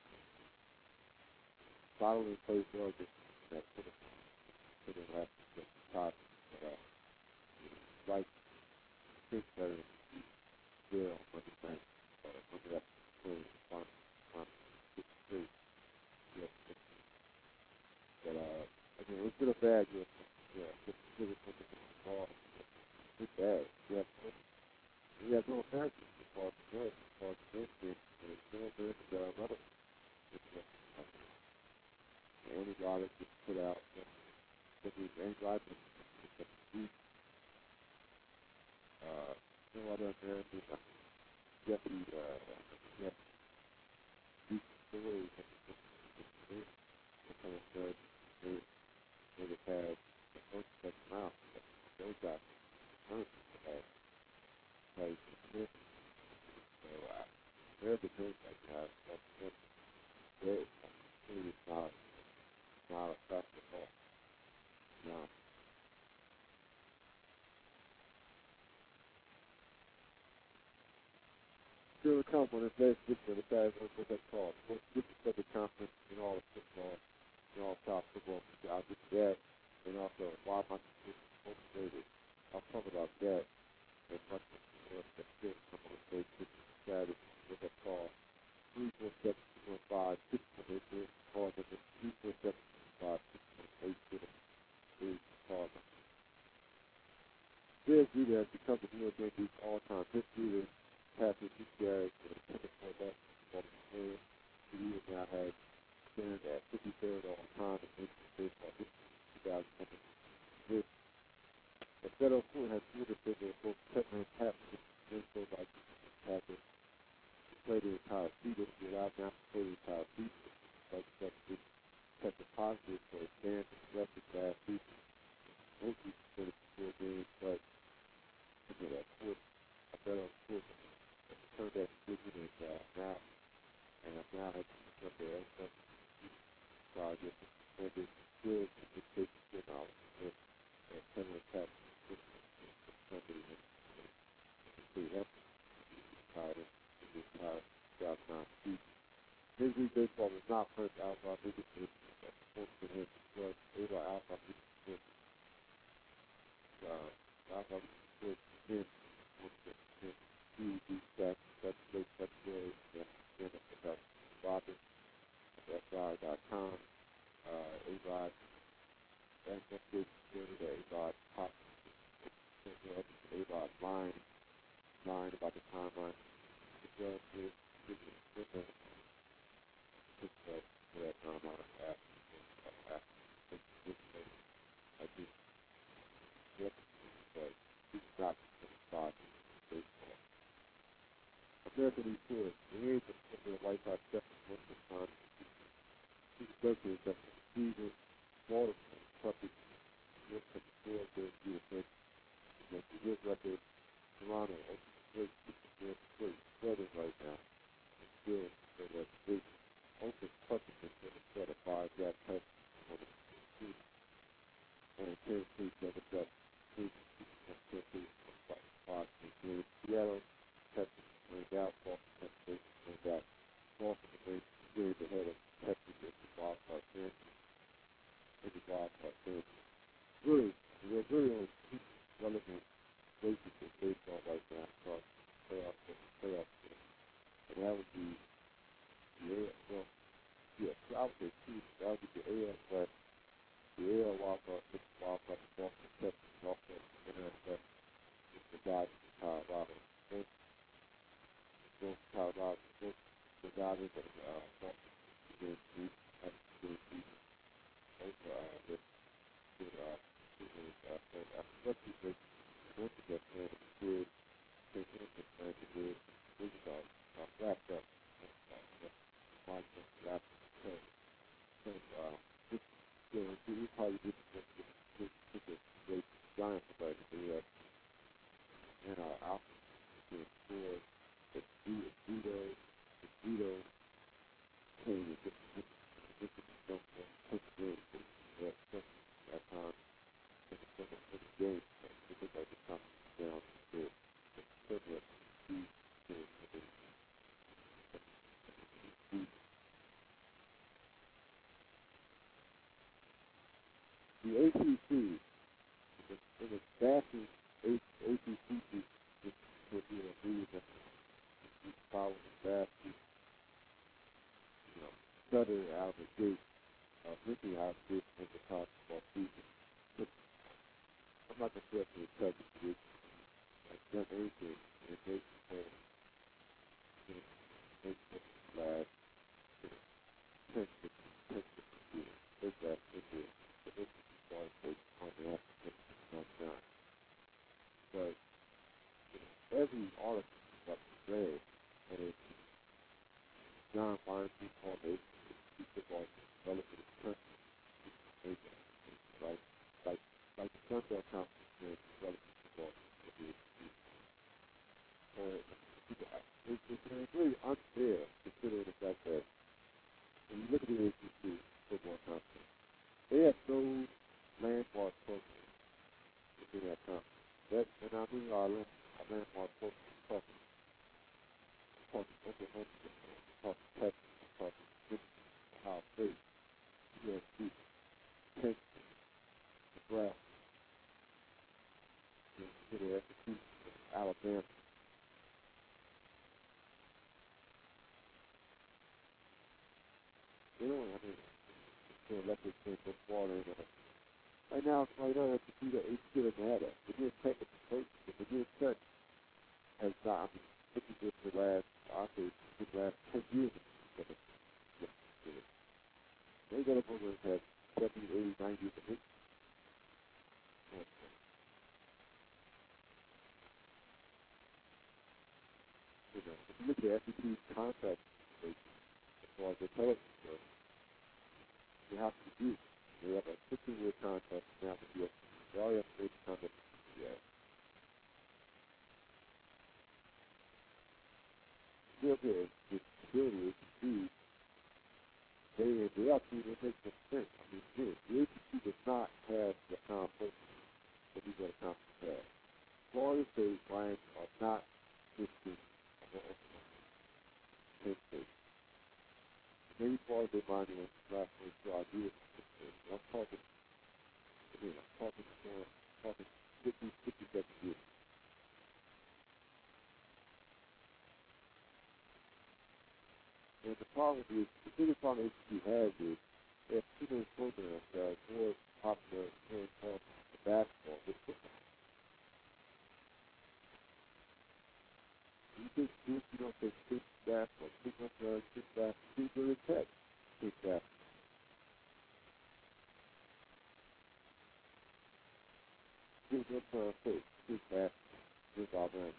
solidly plays well, just that put it, put it left, the top, but, uh, like, think better, still, what you think, uh, look at that, really, fun, fun, good, great, yeah, but, uh, I mean, it's been a bad year, yeah, just, just, just, just, just, it's bad, yeah, we have no offense as far as the good, as far as the good, and it's still good, and there are another, any guy that gets put out, that is any guy that beat, uh, no other American, Jeffrey, uh, yeah, beat the way, it's kind of good, they, they would have the first second round, those guys, first, uh, like, so, uh, they're the good guys, uh, that's good, they're, it's not, not a tough still to come on this last edition of the Saturday What's That Called? What's the Pacific Conference and all the football, and all top football. I'll get to that. And also, why my motivated. I'll talk about that as much as you know, that's still come on this last edition of the Saturday What's That Called? three four seven, two one five, six one eight zero. Call number three four seven, two one five, six one eight zero. Is call number. This leader has become the New York Yankees all-time fifth leader, passing Pete Garrett with a ten point basketball game. The leader now has stands at fifty-third all-time in Major League Baseball history in two thousand one. This the federal court has ruled that there were both Tevin Tapman and Winslow by Packers to play the entire season. He allowed now to play the entire season. But that this tested positive for a stand and arrested last season. Most people played four games, but you know, that court, a federal court turned that decision and uh, now, and now has become the L S U project, and it's still in the state of still now, and and Senator Pat somebody in the state has retired in the entire two thousand nine season. Major League Baseball was not first out by biggest hit, supposed to hit, was able out by biggest hit, uh, out by biggest hit, D D stack, that's the that's the and that's Robert at F I dot com, uh, A-Rod, that's that's good, the A-Rod pop, A-Rod line, line about the timeline, as well as the different, for that timeline, after, after, I think, yep, but he's not the spot in baseball. American League Tour, the A's of the White Sox second most of the time. He's associated with the season, Baltimore, Puppy, York, and the four, there's the effect, and the his record, Toronto, open straight, sixty-four straight, spreading right now, and still, in that division. Open Puppy is going to set a five-gap touch on the season, and Kansas City doubles up, three, and Kansas City, five, five, and Seattle, Texas, went out, Boston, Texas, went out, Boston, the series ahead of Texas in the wild card chance, in the wild card chance. Really, there's really only two relevant races in baseball right now across playoffs and playoffs, and that would be the A L, well, yeah, I would say two, that would be the A L West, the A L wild card, the wild card, Boston, Texas, and also the N L West, the Dodgers and Colorado. Both Colorado, both the Dodgers and uh, Boston, the East, and the East, both uh, with the uh, uh, so uh, especially the most of that man did, the Indians man did, we saw uh, wrapped up, uh, Mike wrapped up, so so uh, this, you know, we probably did this this this this great Giants about it, the uh, and our outfit to score the Vito, the Vito came and just just just don't take the game that that time take the second for the game because I just come down to the second the the A C C it was bashing A C C would be a lead that following the fast you know stutter out of the gate uh really out of the gate in the top of season. But I'm not gonna say to tell you this I've done anything in baseball in baseball last ten to ten to years. There's that in there. The A C C started taking on the African month down. But every article that was read and it's John Weinstein called the A C C football relevant country right? Like like the Sun Belt Conference is relevant football. And it's, it's, it's really unfair considering the fact that when you look at the A C C football conference, they have no landmark program within that conference. That, and I mean our, land, our landmark program talking, talking across Texas, across Ohio State, U S C, Texas, Nebraska, you know, S C, Alabama. You know, I mean, you know, let this thing go water in it. Right now, right now, it's the that it's good at that. Virginia Tech is the first, but Virginia Tech has not, I mean, looking at the last, I say, the last ten years, they got up over at seventy, eighty, ninety of the hit. You know, if you look at the S E C's contract, as far as the television goes, you have to do. They have a fifteen-year contract now with the S E C. They already have to make the contract with the N C double A. Still there, the security is to see, they, they have to, it makes no sense. I mean, again, the A C C does not have the complex that these other conferences have. Florida State Lions are not listed on the Penn State. Maybe Florida State Lions will last one, so I do it. I'm talking, again, I'm talking, uh, talking fifty, fifty-seven years. And the problem is, the biggest problem A C C has is, they have too many programs that are more popular in terms of basketball than football. You think Duke, you don't think Duke basketball, Duke basketball, Duke basketball, Duke really Tech, Duke basketball. Duke basketball, Duke basketball, Duke Alabama.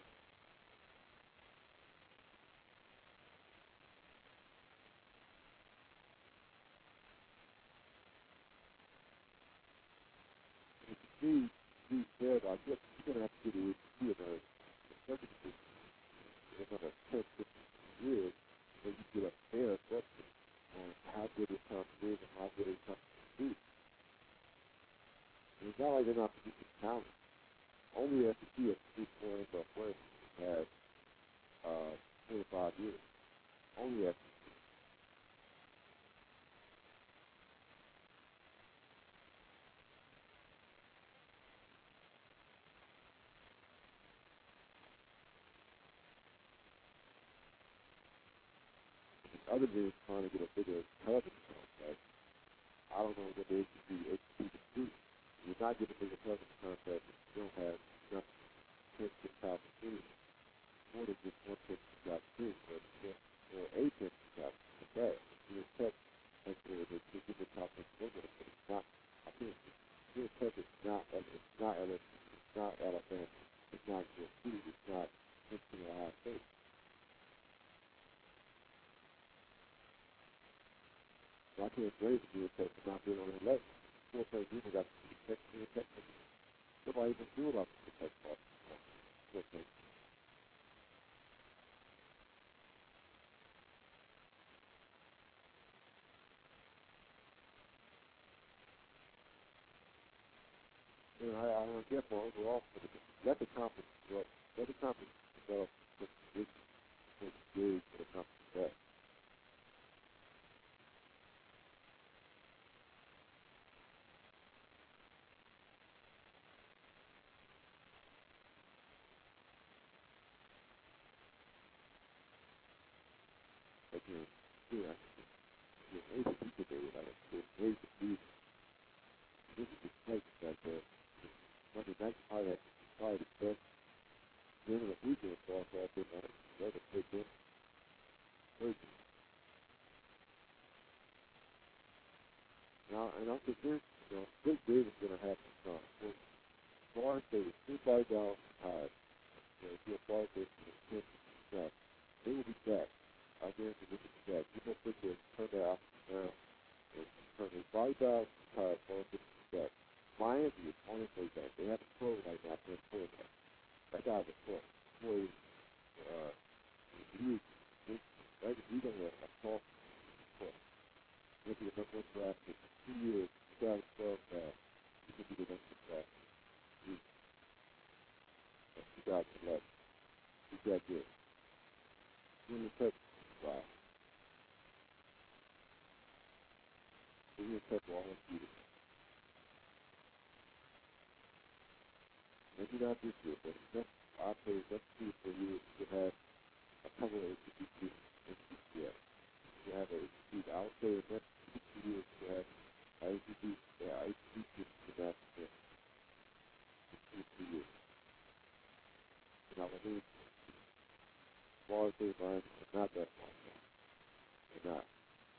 Steve, Steve said, I guess you're going to have to get a A C C another, especially another ten, fifteen years, when you get a fair assessment on how good this conference is and how good this conference is. And it's not like they're not producing talent. Only S E C has produced more N F L players has uh, twenty-five years. Only S E C. Other than trying to get a bigger television contract, I don't know what the A C C, A C C can do. You're not getting a bigger television contract if you don't have enough championship opportunities. More than just one championship opportunity, but or a championship opportunity. Okay, you Tech has to give the top ten program, but it's not. I think Virginia Tech is not. It's not L S U. It's not Alabama. It's not U S C. It's not Michigan or Ohio State. So I can't blame Virginia Tech for not being on the level. Four players even got to Tech. Virginia Tech. Nobody even knew about the Tech part. Okay. And I, I don't get more overall for the let the conference grow. Let the conference develop the position for the gauge for the conference best. Again, yeah, yeah, A C C today, like there's ways to do this is the place that the Monday night probably has probably the best game of the weekend for us all been on it. They're the big game. Crazy. Now and I'm convinced, you know, Big Dave is gonna have some fun. So Florida State is two by down high. You know, if you're Florida State for the ten percent, they will be back. I guarantee they will be back. People think they turn their options around. Turn their body down high, Florida State will be back. Miami is on its way back. They have a pro right now for a quarterback. That guy's a pro. Boy, uh, he is, that is, he's on a, a soft pro. He'll be the number one draft pick in two years, twenty twelve now. He could be the number one draft pick in twenty eleven. He's that good. Junior Tech, maybe not this year, but next, I'll say next two for years, you have a couple of A C C teams in C C S. You have a A C C, I would say the next two years, you have a ACC, yeah, A C C teams in that for two, three years. And I believe Florida State Lions are not that far. They're not.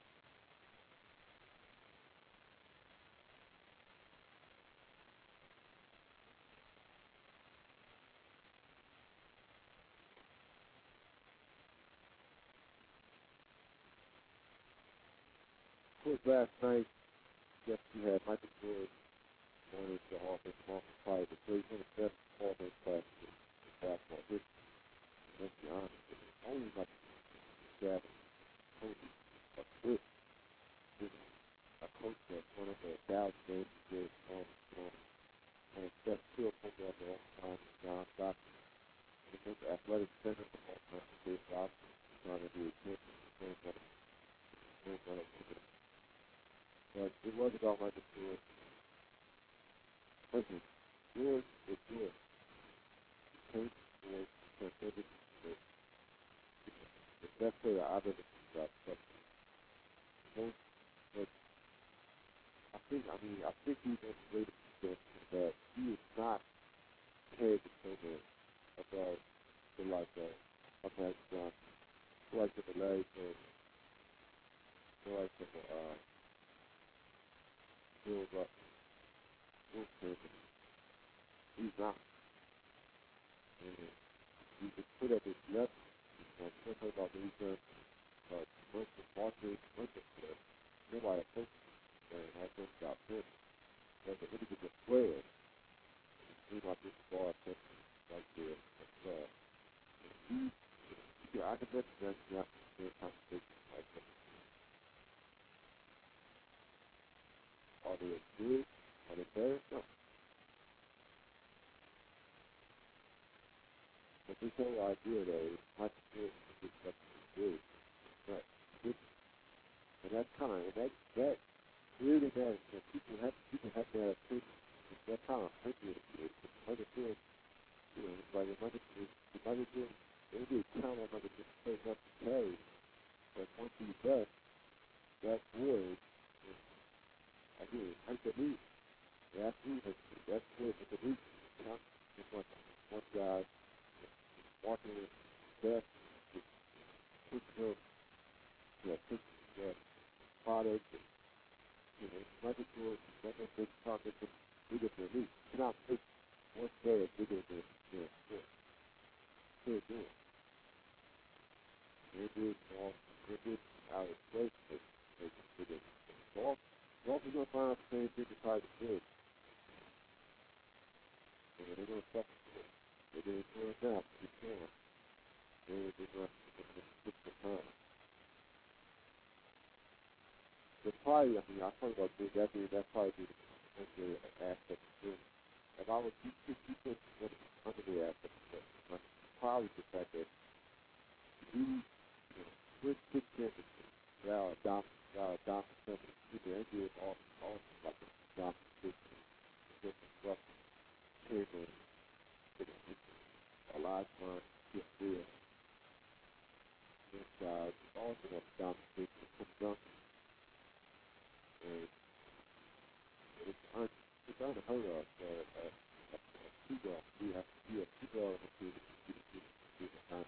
Of course, last night, yes, you had Michael Jordan going into the Hall of Fame, probably the great one of the best Hall of Fame classes in basketball history. Let's be honest, it's only like that coach, a good, good, a coach that won over a thousand games a year, on, on, and that's still point guard for all time, John Stockton. The most athletic center of all time, Dave Robinson, trying to be a kid, playing for the playing for the But it was about Michael Jordan. Listen, Jordan is good. Coach was considered the, the best player I've ever seen that. But most, but I think, I mean, I think he's underrated that he is not paid the same above the like of a Magic Johnson, the like of a Larry Bird, the like of a uh, Bill Russell, Will Chamberlain. He's not. And you can put up his level. And I'm talking about the return of commercial marketing, commercial stuff. Nobody approaches him and has them got him. As a really good player, he's not just ball attention like this. But, uh, he, yeah, I can mention that in the conversation. Like, are they as good? Are they better? No. But this whole idea that it's not good to get something good, but good, and that's kind of, and that, that really matters. And people have, people have to have opinions. That's how I'm thinking it is. Understand, you know, it's like if I could, if I could do, it would be a count on like just play up to carry, but once he does, that would, again, I believe, that's even, that's good, but the reason, count, just like one guy, walking with death, push him, you know, push the product, you know, Michael Jordan, that was big target, bigger than me. You cannot make one player bigger than, you know, four. Can't do it. It is all, it is out of place, but it's bigger. Golf, golf is going to find out the same thing as Tiger Woods. And they're going to suffer for it. They're going to do it now, to be fair. They're going to stick the time. But probably, I mean, I talk about this, that being, that probably be the the aspect of this. If I was, you could, you could, under the aspect of this, like, probably the fact that you, you know, with six championships, now, Dom, uh, Dom, people, N B A is all, all like a Dom, six, six, Russell, Chamberlain, a lot of time, just there, inside, also have Dom, six, and Duncan, and it's, un, it's unheard of for a, a, a two-guard. You have to be a two-guard on the field to be the time.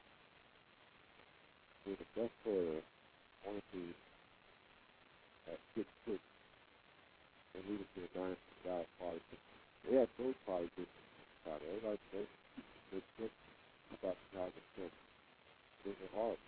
So the best player on the field at six six and leading to a dynasty guy probably six. They had those probably good about it. Everybody says they're six about the guys at six. Those are hard.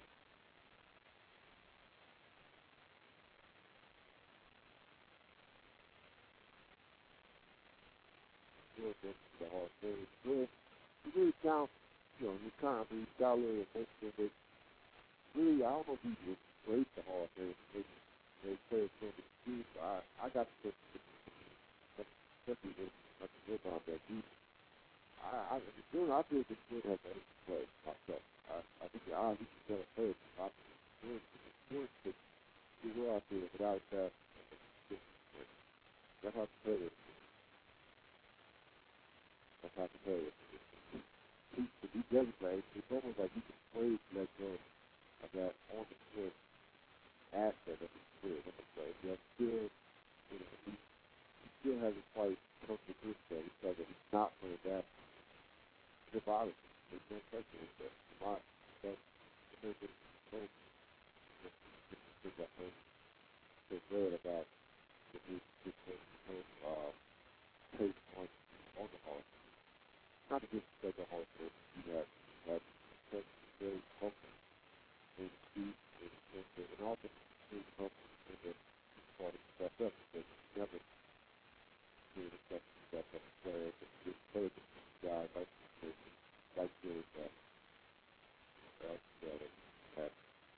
Still think the hard thing. It's good. You really count, you know, you kind of be salary and most of it. Really, I don't know if he would rate the hard thing. They, they say it's going to be huge. I, I got to especially with like the about that. He, I, I, doing, I feel this good has a play myself. I, I think the odds he can tell it first. I doing, doing to do well out there without that. That's how to play it. That's type of player. He, if he doesn't play, it's almost like he's afraid to let go of that on the field aspect of his career. Let me say, but still, you know, he, he still hasn't quite come to grips there because if he's not playing that, it's bothers him. There's no question with that. Not, so, there's a no, there's that no, so glad about the new, this whole, uh, take on, on the Hall. Not to disrespect the Hall, but you have, have such very comfortable and speed and, and, and also very comfortable in the part of step up because you never do the step step up player that just plays the guy like the like the uh uh that that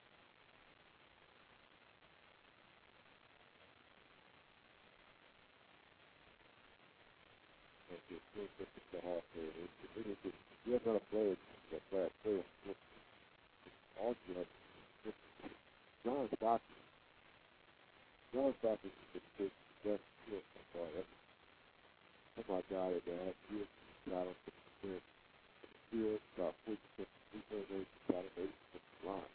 that is still just the Hall player. It's really just you're not a player that player player all you have just John Stockton. John Stockton is the big best skill so far. That's oh my God, that he is got on fifty percent field, about forty percent free throw rate, got an eighty percent line.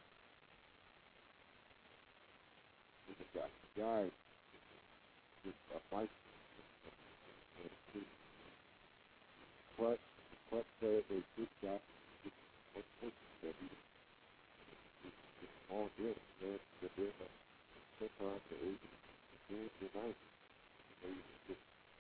We just got a guy with a mic and a but but player they good job one person that he is all good. They're they're uh, sometimes the eighty, the ninety. They just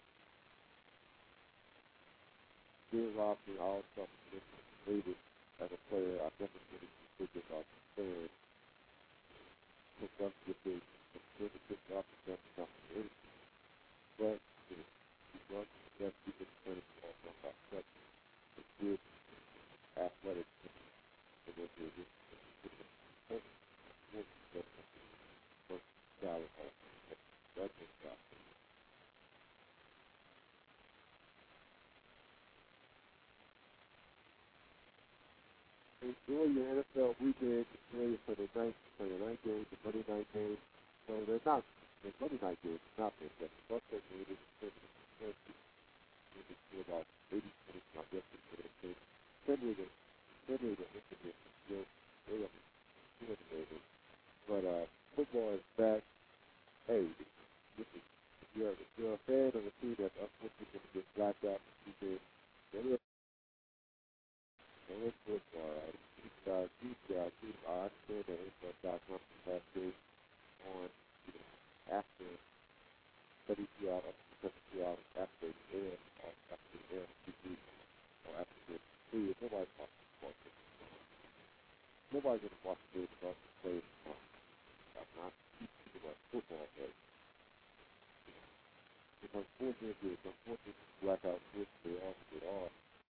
still rob me all stuff rated as a player. I've never really considered about players pick up with the really pick up and that's not really but you know, he wants that he can play off of that such a good athletic and then there's this important that for salary off. That's just not. Enjoy your N F L weekend, enjoy it for the night for the night games, the Monday night games. So they're not the Monday night games not been that the Buffalo game is about eighty points, I guess it's going to take. Suddenly the suddenly the incident is still way up in but uh football is back. Hey, this is if you're if you're a fan of a team that's unfortunately going to get blacked out this weekend, there is there is football. Right? These guys, these guys, these I understand that N F L dot com has this on you know, after thirty-two hours, up to thirty-two hours after the air, or after the air, T V, or after the three. Nobody's watching sports. Nobody's going to watch the game because the players are not not people about football, but it's unfortunate. It's unfortunate blackout switch. They all they all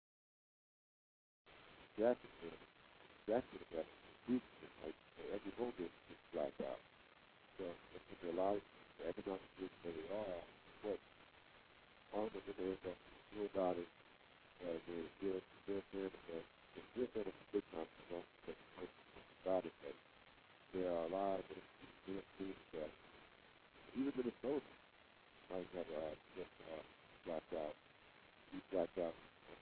Jackson Jackson got Houston like every home game is blacked out. So I think a lot of the economic switch that they are, but all of them they end up still about it. Uh, they're still still there, but they're still there for big time. You know, about it, but there are a lot of them teams that even Minnesota might have uh, just uh, blacked out. He blacked out.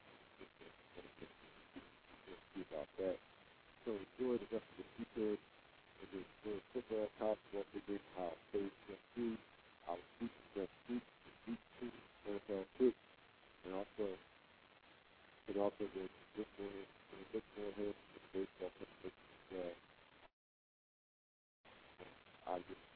We'll see about that. So enjoy the rest of the weekend. And then enjoy football, college football, big game, Ohio State, Tennessee, our week next week, week two, N F L picks, and also and also the look more look more ahead to the baseball picks as well. I just